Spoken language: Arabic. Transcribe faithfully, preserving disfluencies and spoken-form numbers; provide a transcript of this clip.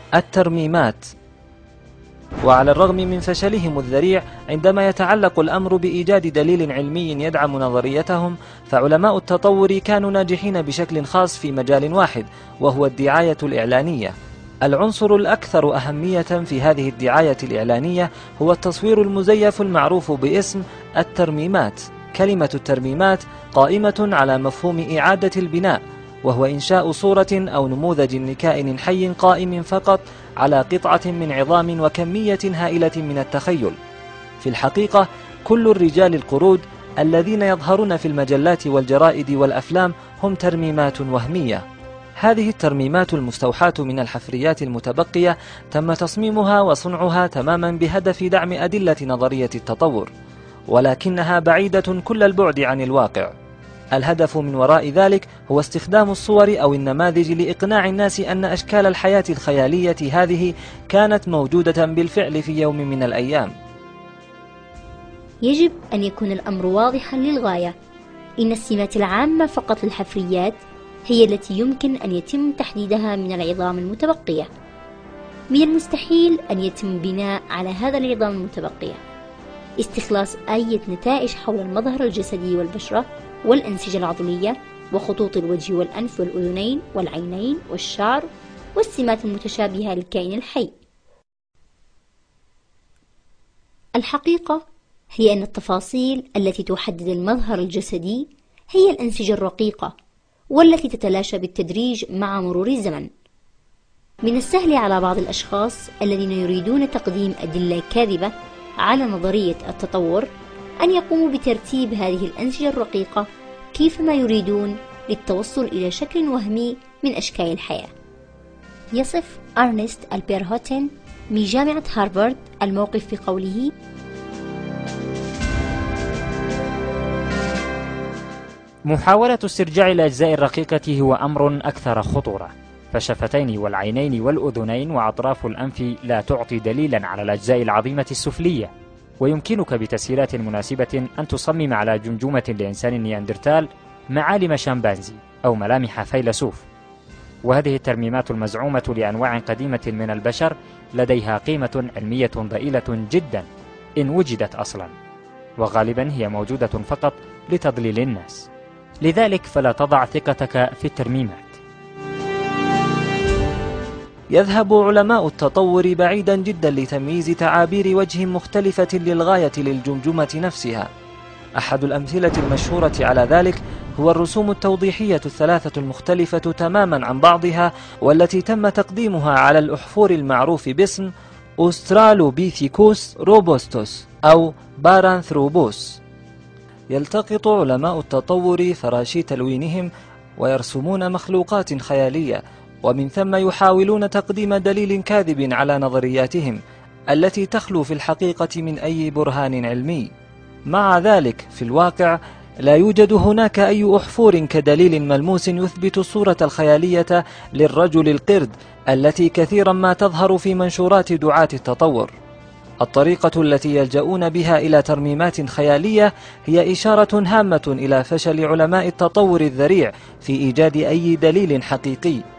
الترميمات. وعلى الرغم من فشلهم الذريع عندما يتعلق الأمر بإيجاد دليل علمي يدعم نظريتهم، فعلماء التطور كانوا ناجحين بشكل خاص في مجال واحد، وهو الدعاية الإعلانية. العنصر الأكثر أهمية في هذه الدعاية الإعلانية هو التصوير المزيف المعروف باسم الترميمات. كلمة الترميمات قائمة على مفهوم إعادة البناء، وهو إنشاء صورة أو نموذج لكائن حي قائم فقط على قطعة من عظام وكمية هائلة من التخيل. في الحقيقة كل الرجال القرود الذين يظهرون في المجلات والجرائد والأفلام هم ترميمات وهمية. هذه الترميمات المستوحاة من الحفريات المتبقية تم تصميمها وصنعها تماما بهدف دعم أدلة نظرية التطور، ولكنها بعيدة كل البعد عن الواقع. الهدف من وراء ذلك هو استخدام الصور أو النماذج لإقناع الناس أن أشكال الحياة الخيالية هذه كانت موجودة بالفعل في يوم من الأيام. يجب أن يكون الأمر واضحا للغاية. إن السمات العامة فقط للحفريات هي التي يمكن أن يتم تحديدها من العظام المتبقية. من المستحيل أن يتم بناء على هذا العظام المتبقية استخلاص أي نتائج حول المظهر الجسدي والبشرة والأنسجة العضلية وخطوط الوجه والأنف والأذنين والعينين والشعر والسمات المتشابهة للكائن الحي. الحقيقة هي أن التفاصيل التي تحدد المظهر الجسدي هي الأنسجة الرقيقة، والتي تتلاشى بالتدريج مع مرور الزمن. من السهل على بعض الأشخاص الذين يريدون تقديم أدلة كاذبة على نظرية التطور أن يقوموا بترتيب هذه الأنسجة الرقيقة كيفما يريدون للتوصل إلى شكل وهمي من أشكال الحياة. يصف أرنست البيرهوتن من جامعة هارفارد الموقف بقوله: محاولة استرجاع الأجزاء الرقيقة هو أمر أكثر خطورة، فالشفتين والعينين والأذنين وأطراف الأنف لا تعطي دليلا على الأجزاء العظيمة السفلية، ويمكنك بتسهيلات مناسبة أن تصمم على جمجمة لإنسان نياندرتال معالم شامبانزي أو ملامح فيلسوف. وهذه الترميمات المزعومة لأنواع قديمة من البشر لديها قيمة علمية ضئيلة جدا إن وجدت أصلا، وغالبا هي موجودة فقط لتضليل الناس. لذلك فلا تضع ثقتك في الترميمات. يذهب علماء التطور بعيدا جدا لتمييز تعابير وجه مختلفة للغاية للجمجمة نفسها. أحد الأمثلة المشهورة على ذلك هو الرسوم التوضيحية الثلاثة المختلفة تماما عن بعضها، والتي تم تقديمها على الأحفور المعروف باسم أوسترالوبيثيكوس روبوستوس أو بارانثروبوس. يلتقط علماء التطور فراشي تلوينهم ويرسمون مخلوقات خيالية، ومن ثم يحاولون تقديم دليل كاذب على نظرياتهم التي تخلو في الحقيقة من أي برهان علمي. مع ذلك في الواقع لا يوجد هناك أي أحفور كدليل ملموس يثبت الصورة الخيالية للرجل القرد التي كثيرا ما تظهر في منشورات دعاة التطور. الطريقة التي يلجؤون بها إلى ترميمات خيالية هي إشارة هامة إلى فشل علماء التطور الذريع في إيجاد أي دليل حقيقي.